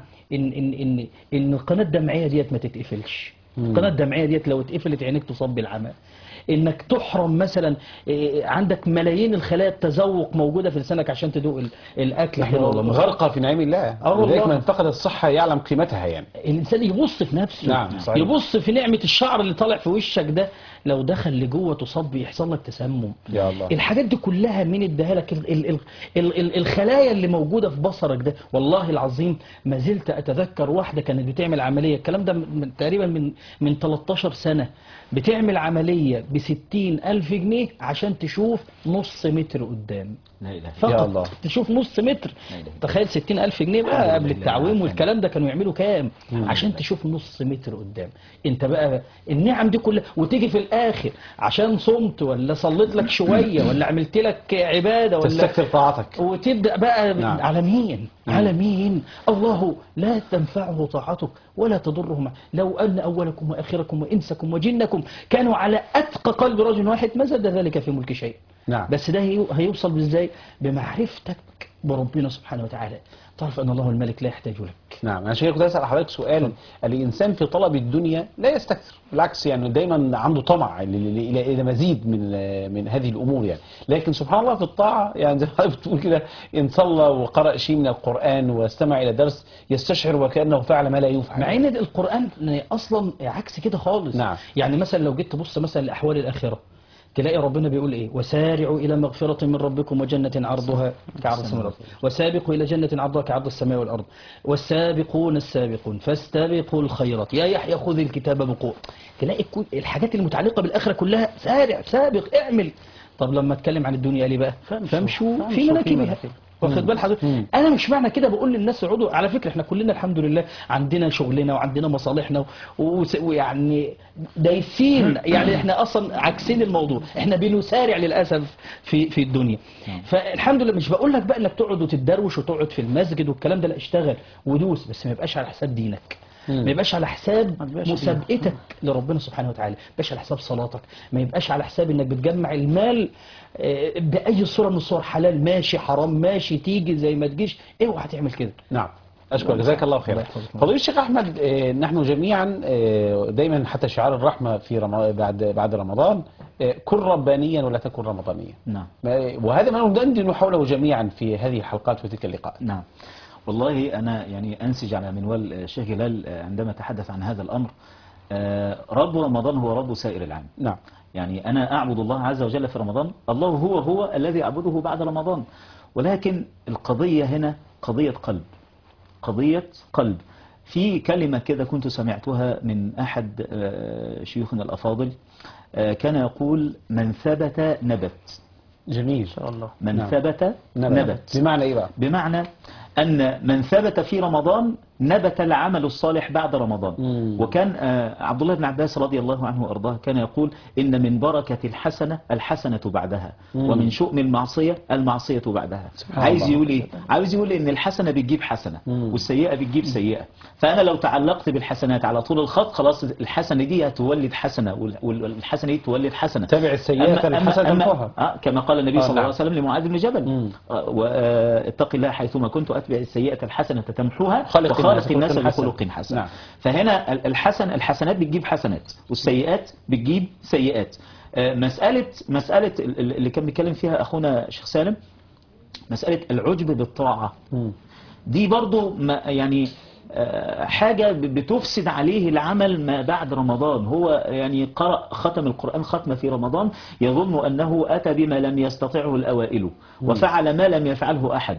إن القناة الدمعية ديت ما تتقفلش. القناة الدمعية ديت لو اتقفلت عينيك تصاب بالعمى. انك تحرم مثلا عندك ملايين الخلايا التذوق موجوده في لسانك عشان تدوق الاكل. نحن غرقة في نعيم الله، لذلك من فقد الصحة يعلم قيمتها. يعني الانسان يبص في نفسه. نعم صحيح. يبص في نعمة الشعر اللي طالع في وشك ده، لو دخل لجوه تصاب يحصل لك تسمم. يا الله. الحاجات دي كلها مين اداها لك؟ الخلايا اللي موجودة في بصرك ده. والله العظيم ما زلت اتذكر واحدة كانت بتعمل عملية، الكلام ده تقريبا من 13 سنة، بتعمل عملية ب60,000 جنيه عشان تشوف نص متر قدام. لا إله فقط يا الله. تشوف نص متر. تخيل 60,000 جنيه بقى قبل التعويم والكلام ده كانوا يعملوا كام عشان تشوف نص متر قدام. انت بقى النعم دي كلها، وتيجي في الاخر عشان صمت ولا صليت لك شوية ولا عملت لك عبادة ولا تستكثر طاعتك، وتبدأ بقى نعم. على مين؟ على مين؟ الله لا تنفعه طاعته ولا تضره. لو أن أولكم وآخركم وإنسكم وجنكم كانوا على أتقى قلب رجل واحد ما زاد ذلك في ملك شيء. نعم. بس ده هيوصل بإزاي؟ بمعرفتك بربنا سبحانه وتعالى، تعرف أن الله الملك لا يحتاج لك. نعم. أنا شايف كنت أسأل حضرتك سؤال. الإنسان في طلب الدنيا لا يستكثر، بالعكس يعني دايما عنده طمع إلى مزيد من هذه الأمور يعني. لكن سبحان الله في الطاعة يعني زي ما حضرتك بتقول كده، إن صلى وقرأ شيء من القرآن واستمع إلى درس يستشعر وكأنه فعل ما لا يفعل. مع إن القرآن أصلا عكس كده خالص. نعم. يعني مثلا لو جيت تبص مثلا لأحوال الآخرة، تلاقي ربنا بيقول ايه؟ وسارعوا الى مغفرة من ربكم وجنة عرضها كعرض السماء والارض، وسابقوا الى جنة عرضها كعرض السماء والارض، والسابقون السابقون فاستبقوا الخيرات يا يحيى خذ الكتاب بقوة. تلاقي الحاجات المتعلقة بالاخرة كلها سارع سابق اعمل. طب لما اتكلم عن الدنيا قال لي بقى فامشوا في مناكبها. واخد بال حضرتك؟ انا مش معنى كده بقول للناس اقعدوا، على فكره احنا كلنا الحمد لله عندنا شغلنا وعندنا مصالحنا ويعني دايسين، يعني احنا اصلا عكسين الموضوع، احنا بنسارع للاسف في الدنيا. فالحمد لله مش بقول لك بقى انك تقعد وتتدروش وتقعد في المسجد والكلام ده، لا اشتغل ودوس، بس ما يبقاش على حساب دينك، ما يبقاش على حساب مسابقتك لربنا سبحانه وتعالى، ما يبقاش على حساب صلاتك، ما يبقاش على حساب انك بتجمع المال بأي صورة من الصور، حلال ماشي حرام ماشي، تيجي زي ما تجيش، اوعى تعمل كده. نعم، أشكر، جزاك الله خيرا. فضيلة الشيخ أحمد، نحن جميعا دايما حتى شعار الرحمة في بعد رمضان، كن ربانيا ولا تكن رمضانيا. نعم. وهذا ما ندندن حوله جميعا في هذه الحلقات وتلك اللقاءات. نعم. والله أنا يعني أنسج على منوال الشيخ جلال عندما تحدث عن هذا الأمر. رب رمضان هو رب سائر العام. نعم. يعني أنا أعبد الله عز وجل في رمضان، الله هو الذي أعبده بعد رمضان، ولكن القضية هنا قضية قلب، قضية قلب. في كلمة كده كنت سمعتها من أحد شيوخنا الأفاضل، كان يقول: من ثبت نبت. جميل. ان شاء الله. من نعم. ثبت نبت. بمعنى إيه بقى؟ بمعنى أن من ثبت في رمضان نبت العمل الصالح بعد رمضان. وكان عبد الله بن عباس رضي الله عنه وأرضاه كان يقول: إن من بركة الحسنة بعدها، ومن شؤم المعصية بعدها. عايز يقول إيه؟ عايز يقول إن الحسنة بتجيب حسنة والسيئة بتجيب سيئة، فأنا لو تعلقت بالحسنات على طول الخط خلاص الحسنة دي هتولد حسنة والحسنة دي تولد حسنة. تبع السيئة الحسنة تمحوها. كما قال النبي صلى الله نعم. عليه وسلم لمعاذ بن جبل: واتق الله حيثما كنت أتبع السيئة الحسنة تمحوها وخالق الناس بخلق حسن. نعم. فهنا الحسنات بتجيب حسنات والسيئات بتجيب سيئات. مسألة اللي كان بيتكلم فيها أخونا شيخ سالم، مسألة العجب بالطاعة، دي برضو يعني حاجة بتفسد عليه العمل ما بعد رمضان. هو يعني قرأ ختم القرآن ختمة في رمضان يظن أنه أتى بما لم يستطعه الأوائل، وفعل ما لم يفعله أحد،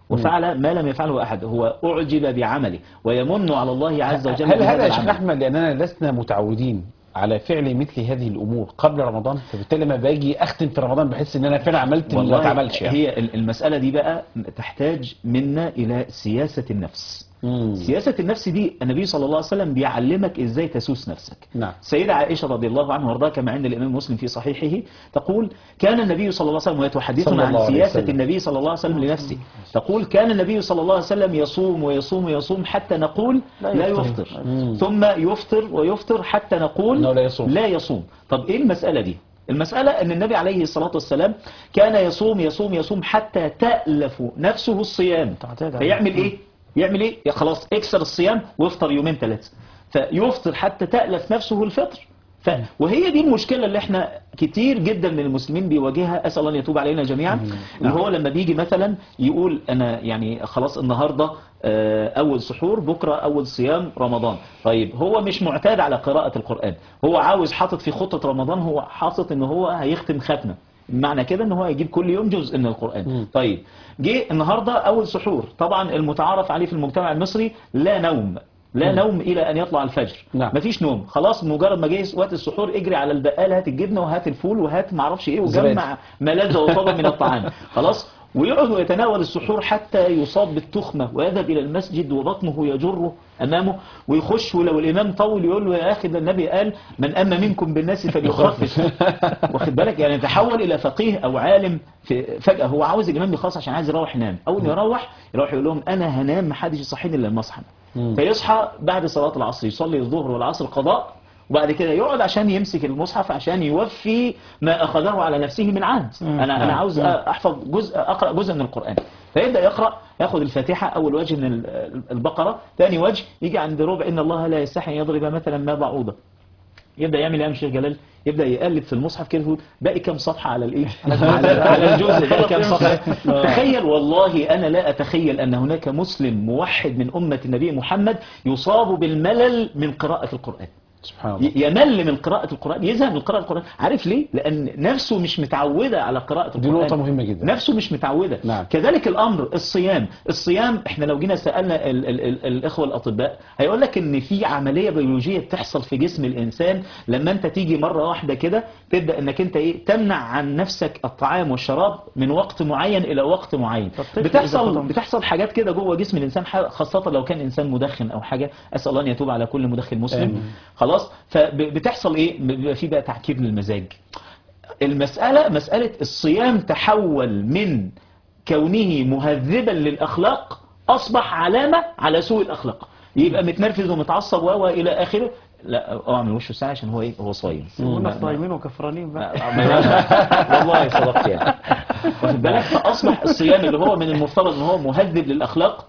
هو أعجب بعمله ويمن على الله عز وجل. هل هذا يا شيخ أحمد لأننا لسنا متعودين على فعل مثل هذه الأمور قبل رمضان، فبالتالي لما باجي أختم في رمضان بحس إن أنا فعلا عملت اللي ما اتعملش يعني. هي المسألة دي بقى تحتاج منا إلى سياسة النفس. سياسة النفس دي النبي صلى الله عليه وسلم بيعلمك ازاي تسوس نفسك. نعم. سيدة عائشة رضي الله عنها وارضاها كما عند الإمام مسلم في صحيحه تقول: كان النبي صلى الله عليه وسلم، ويتحدثنا عن سياسة النبي صلى الله عليه وسلم لنفسه، تقول: كان النبي صلى الله عليه وسلم يصوم ويصوم ويصوم حتى نقول لا يفطر، ثم يفطر ويفطر حتى نقول لا يصوم. طب ايه المسألة دي؟ المسألة أن النبي عليه الصلاة والسلام كان يصوم حتى تألف نفسه الصيام. فيعمل إيه؟ خلاص اكسر الصيام وافطر يومين ثلاثة، فيفطر حتى تألف نفسه الفطر. وهي دي المشكلة اللي احنا كتير جدا من المسلمين بيواجهها، أسأل الله أن يتوب علينا جميعا. اللي هو لما بيجي مثلا يقول أنا يعني خلاص النهاردة أول سحور، بكرة أول صيام رمضان. طيب هو مش معتاد على قراءة القرآن، هو عاوز حاطط في خطة رمضان، هو حاطط ان هو هيختم ختمة، معنى كده ان هو هيجيب كل يوم جزء من القرآن. طيب جه النهاردة أول سحور، طبعا المتعارف عليه في المجتمع المصري لا نوم إلى أن يطلع الفجر. نعم. مفيش نوم، خلاص مجرد ما جه وقت السحور اجري على البقال، هات الجبنة وهات الفول وهات معرفش ايه وجمع ما لذ وطاب من الطعام، خلاص، ويقعد ويتناول السحور حتى يصاب بالتخمة ويذهب إلى المسجد وبطنه يجره أمامه ويخش، ولو الإمام طول يقول له: يا أخي ده النبي قال من أما منكم بالناس فليخفف. واخد بالك؟ يعني تحول إلى فقيه أو عالم فجأة هو عاوز الإمام يخلص عشان عايز يروح ينام. أول ما يروح يقول لهم: أنا هنام محدش يصحيني إلا لما أصحى. فيصحى بعد صلاة العصر، يصلي الظهر والعصر قضاء، وبعد كده يقعد عشان يمسك المصحف عشان يوفي ما أخذه على نفسه من عهد. أنا عاوز أحفظ أقرأ جزء من القرآن، فيبدأ يقرأ، ياخد الفاتحة أول وجه من البقرة، ثاني وجه يجي عند ربع إن الله لا يستحي يضرب مثلا ما بعوضة، يبدأ يعمل يا شيخ جلال، يبدأ يقلب في المصحف كده يقول باقي كم صفحة على الايه على الجزء، باقي كم صفحة. تخيل، والله أنا لا أتخيل أن هناك مسلم موحد من أمة النبي محمد يصاب بالملل من قراءة القرآن. سبحان الله. يمل من قراءة القرآن، يزهق من قراءة القرآن. عارف ليه؟ لأن نفسه مش متعودة على قراءة القرآن. دي نقطة مهمة جدا. نفسه مش متعودة. نعم. كذلك الأمر الصيام احنا لو جينا سألنا الإخوة الأطباء هيقول لك إن في عملية بيولوجية بتحصل في جسم الإنسان لما أنت تيجي مرة واحدة كده تبدأ إنك أنت تمنع عن نفسك الطعام والشراب من وقت معين إلى وقت معين. بتحصل حاجات كده جوه جسم الإنسان، خاصة لو كان إنسان مدخن أو حاجة. أسأل الله أن يتوب على كل مدخن مسلم. خلاص. فبتحصل إيه؟ بيبقى في بقى تعكير للمزاج. مسألة الصيام تحول من كونه مهذبا للأخلاق أصبح علامة على سوء الأخلاق. يبقى متنرفز ومتعصب إلى آخره. لا اعمل وشه ساعة عشان هو صايم. كنا صايمين وكفرانين بقى. والله صدقت يعني. واخد بالك؟ فأصبح الصيام اللي هو من المفترض ان هو مهذب للأخلاق،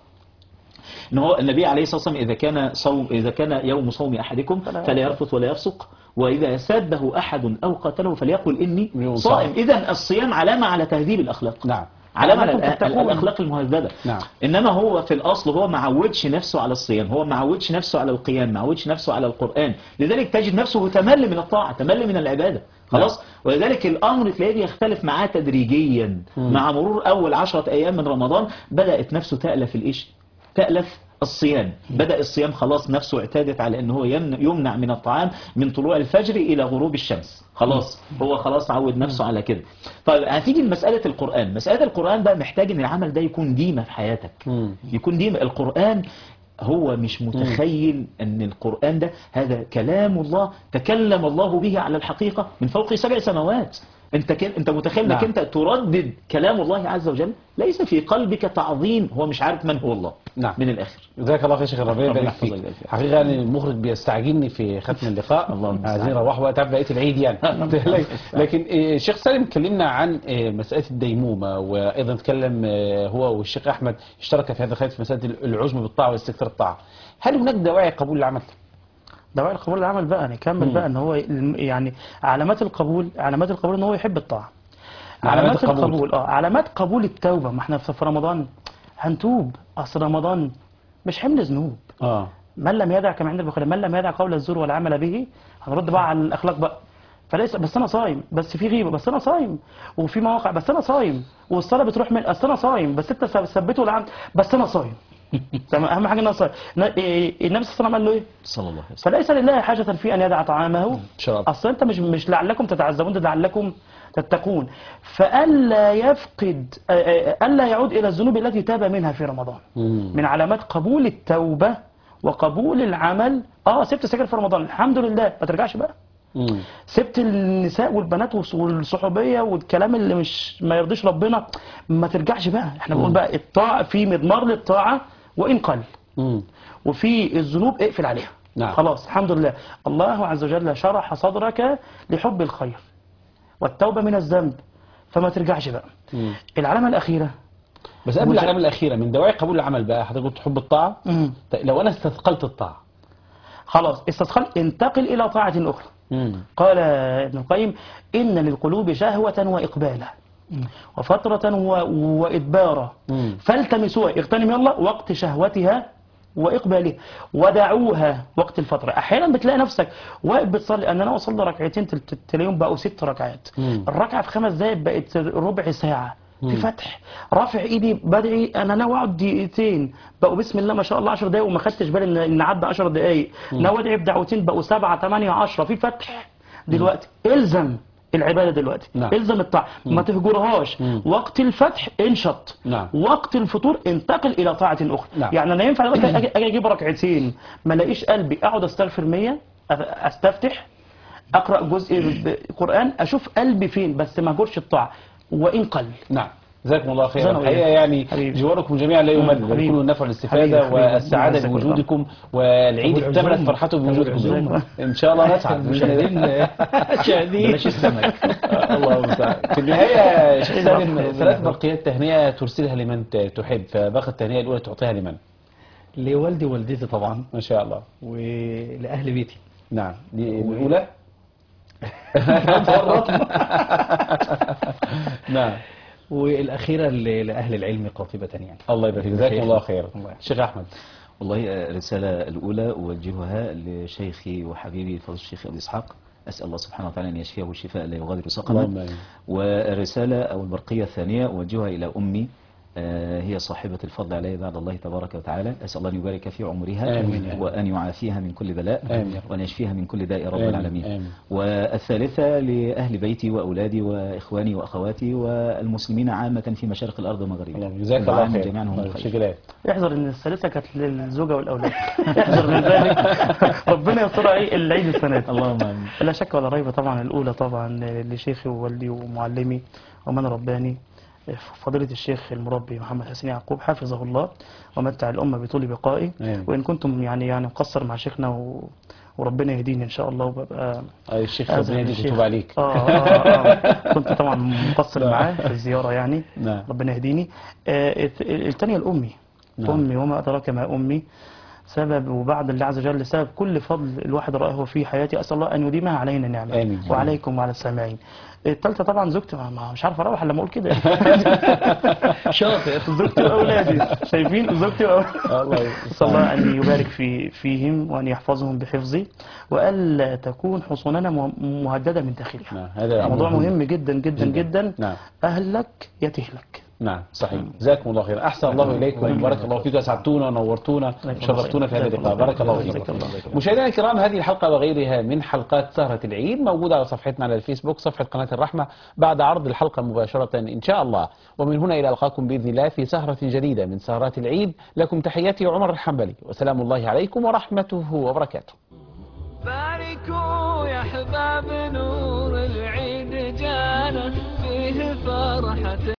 ان هو النبي عليه الصلاة والسلام إذا كان يوم صوم أحدكم فلا يرفث ولا يفسق، وإذا سابه أحد أو قتله فليقل إني صائم. إذن الصيام علامة على تهذيب الأخلاق. نعم. علامة على الأخلاق المهذبة. نعم. إنما هو في الأصل هو ما عودش نفسه على الصيام، هو ما عودش نفسه على القيام، ما عودش نفسه على القرآن، لذلك تجد نفسه تمل من الطاعة، تمل من العبادة. خلاص. ولذلك الأمر تلاقيه يختلف معاه تدريجيا. مع مرور أول 10 أيام من رمضان بدأت نفسه تألف تألف الصيام. بدأ الصيام خلاص نفسه اعتادت على ان هو يمنع من الطعام من طلوع الفجر الى غروب الشمس. خلاص هو خلاص عود نفسه على كده. طيب هتيجي لمسألة القرآن. مسألة القرآن بقى محتاج ان العمل ده يكون ديمة في حياتك. يكون ديمة. القرآن هو مش متخيل ان القرآن ده هذا كلام الله تكلم الله به على الحقيقة من فوق 7 سماوات. انت متخيل انك انت تردد كلام الله عز وجل، ليس في قلبك تعظيم، هو مش عارف من هو الله. نعم. من الاخر. جزاك الله خير شيخ، ربنا يبارك فيك. حقيقة يعني المخرج بيستعجلني في ختم اللقاء. عايزين نروح بقى تعرف بقية العيد يعني. لكن الشيخ سالم اتكلمنا عن مسألة الديمومة، وايضا اتكلم هو والشيخ احمد اشترك في هذا الخير في مسألة العجب بالطاعة واستكثار الطاعة. هل هناك دواعي قبول العمل؟ دواعي القبول العمل بقى نكمل بقى ان هو يعني علامات القبول ان هو يحب الطاعة. علامات القبول علامات قبول التوبة. ما احنا في رمضان هنتوب، اصل رمضان مش حمل ذنوب. من لم يدع كما عند البخاري من لم يدع قول الزور والعمل به. هنرد بقى على الاخلاق بقى. فليس بس انا صايم، بس في غيبه، بس انا صايم، وفي مواقع، بس انا صايم، والصلاه بتروح من اصل انا صايم، بس انت ثبته العمد، بس انا صايم. تمام. اهم حاجه ان انا صايم. النبي صلى الله عليه وسلم قال له ايه؟ صلى الله عليه وسلم. فليس لله حاجه في ان يدع طعامه. اصل انت مش لعلكم تتعذبون، ده لعلكم تتقون. فالا يفقد الا يعود الى الذنوب التي تاب منها في رمضان. من علامات قبول التوبه وقبول العمل. سبت سجاير في رمضان الحمد لله، ما ترجعش بقى. سبت النساء والبنات والصحوبيه والكلام اللي مش ما يرضيش ربنا، ما ترجعش بقى. احنا بنقول بقى الطاعه في مضمار للطاعه وان قل، وفي الذنوب اقفل عليها. نعم. خلاص الحمد لله. الله عز وجل شرح صدرك لحب الخير والتوبه من الذنب، فما ترجعش بقى. العلامه الاخيره، بس قبل العلامه الاخيره من دواعي قبول العمل بقى حضرتك قلت حب الطاعه. لو انا استثقلت الطاعه خلاص استثقلت، انتقل الى طاعه اخرى. قال ابن القيم إن للقلوب شهوة وإقبالا وفترة وإدبارا فالتمسوها، اغتنم يلا وقت شهوتها وإقبالها ودعوها وقت الفترة. أحيانا بتلاقي نفسك واقف بتصلي، أن أنا أصلي ركعتين تلاقيهم بقوا 6 ركعات، الركعة في 5 دقايق بقت ربع ساعة في فتح، رافع ايدي بدعي انا ناوي اقعد دقيقتين بقوا بسم الله ما شاء الله 10 دقايق وما خدتش بالي ان عدى 10 دقايق، ناوي ادعي بدعوتين بقوا 7 8 10 في فتح. دلوقتي الزم العباده دلوقتي. الزم الطاعه، ما تهجرهاش. وقت الفتح انشط. وقت الفطور انتقل الى طاعه اخرى. يعني انا ينفع اجي اجيب ركعتين ما الاقيش قلبي اقعد استغفر 100 استفتح اقرا جزء قران اشوف قلبي فين، بس ما اهجرش الطاعه وإن قل. نعم جزاكم الله خيرا. الحقيقة يعني جواركم جميعا لا يمل، ويكون النفع والاستفادة والسعادة بوجودكم، والعيد اكتملت فرحته بوجودكم. إن شاء الله نسعد. شاهدين بلاش السمك. الله المستعان. في النهاية شيخ سالم 3 برقيات تهنئة ترسلها لمن تحب، فباقي التهنئة الأولى تعطيها لمن؟ لوالدي ووالدتي طبعا ما شاء الله، ولأهل بيتي. نعم دي الأولى. نعم. والأخيرة لأهل العلم قاطبة يعني. الله يبارك فيك، جزاكم الله خير. شيخ أحمد. والله الرسالة الأولى أوجهها لشيخي وحبيبي فضل الشيخ أبي إسحاق، أسأل الله سبحانه وتعالى أن يشفيه الشفاء لا يغادر اللهم سقما. آمين. والرسالة أو البرقية الثانية أوجهها إلى أمي، هي صاحبة الفضل علي بعد الله تبارك وتعالى، أسأل الله أن يبارك في عمرها آمين. وأن يعافيها من كل بلاء آمين. وأن يشفيها من كل داء رب آمين. العالمين. آمين. والثالثة لأهل بيتي وأولادي وإخواني وأخواتي والمسلمين عامة في مشارق الأرض ومغاربها. اللهم جزاك الله وعام خير. جميعا هم طيب، بخير. شكرا. احذر ان الثالثه كانت للزوجه والاولاد. احذر من ذلك. ربنا يستر العيد السنه دي. اللهم آمين. لا شك ولا ريب، طبعا الاولى طبعا لشيخي ووالدي ومعلمي ومن رباني فضيلة الشيخ المربي محمد حسين يعقوب حفظه الله ومتع الأمة بطول بقائي. آمين. وإن كنتم يعني مقصر مع شيخنا وربنا يهديني إن شاء الله وببقى الشيخ ربنا يهديك ويتوب عليك. كنت طبعا مقصر معاه في الزيارة يعني. نعم. ربنا يهديني. الثانية الأمي. نعم. أمي وما أدراك ما أمي. سبب وبعد الله عز وجل سبب كل فضل الواحد رأيه في حياتي، أسأل الله أن يديمها علينا نعمة. آمين. وعليكم وعلى السامعين. الثالثة طبعا زوجتي، مش عارف اروح لما اقول كده. شاطر. زوجتي واولادي، شايفين زوجتي الله اسال الله ان يبارك فيهم وان يحفظهم بحفظي والا تكون حصوننا مهدده من داخلها. نعم، هذا موضوع أمر مهم جدا جدا جدا. نعم. اهلك يتهلك. نعم صحيح. جزاكم الله خير. أحسن الله إليكم، بارك الله فيكم، أسعدتونا ونورتونا وشرفتونا في هذا اللقاء. بارك الله فيكم. مشاهدينا الكرام، هذه الحلقة وغيرها من حلقات سهرة العيد موجودة على صفحتنا على الفيسبوك، صفحة قناة الرحمة، بعد عرض الحلقة مباشرة إن شاء الله. ومن هنا إلى ألقاكم بإذن الله في سهرة جديدة من سهرات العيد. لكم تحياتي عمر الحنبلي، وسلام الله عليكم ورحمته وبركاته. باركوا يا احباب، نور العيد جانا فيه فرحة